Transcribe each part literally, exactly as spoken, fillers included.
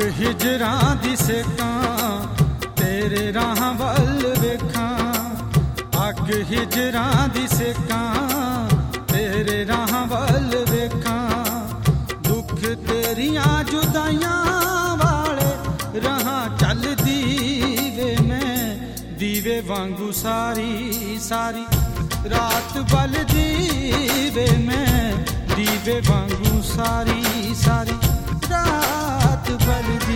हिजरां दी सेकां तेरे राह वल वेखां, अग हिजरां दी सेकां तेरे राह वल वेखां। दुख तेरियां जुदाइयां वाले राह चलदी वे मैं, दीवे वांगू सारी सारी रात बलदी वे मैं, दीवे वांगू सारी सारी रात बलदी।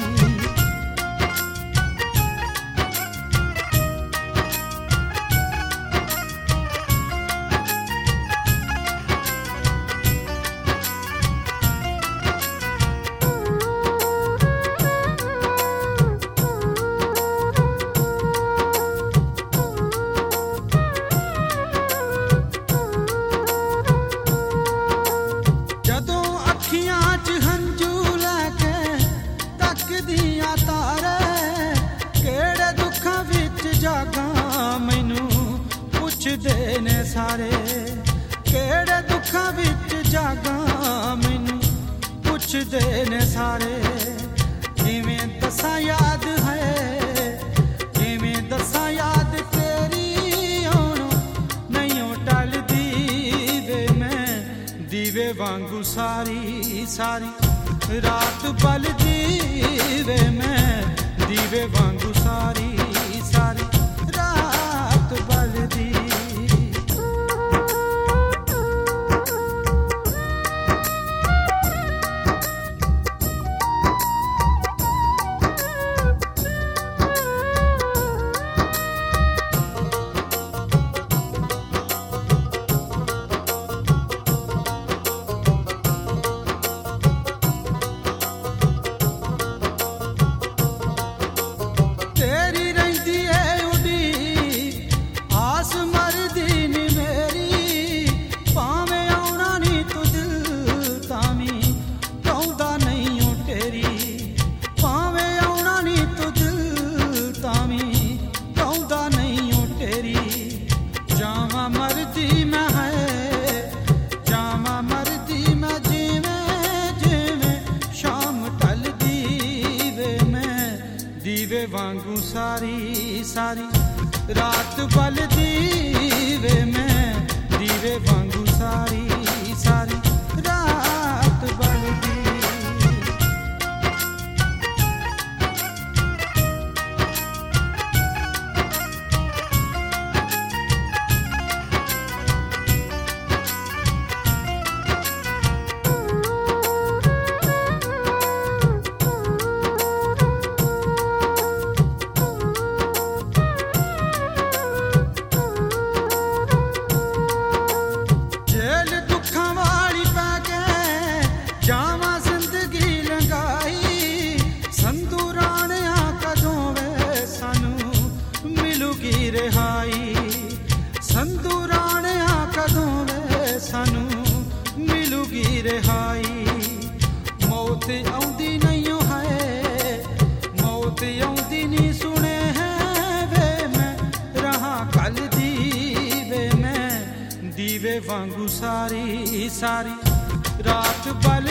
ने सारे केड़े दुखां विच जागां मैनू पुछदे ने सारे। किवें दसां याद है किवें दसां याद तेरी हुण नहीं टलदी वे मैं, दीवे वांगू सारी सारी रात बलदी वे मैं, दीवे वांगू सारी सारी रात बलदी। दीवे वांगू सारी सारी रात बलदी वे मैं, दीवे वांगू सारी सारी रात बलदी। संदूराणिया कदों वे सानू मिलूगी रिहाई। मौत आउंदी नहीं है मौत आउंदी नहीं सुने है वे मैं, रहा कल दी वे मैं, दीवे वांगू सारी सारी रात बल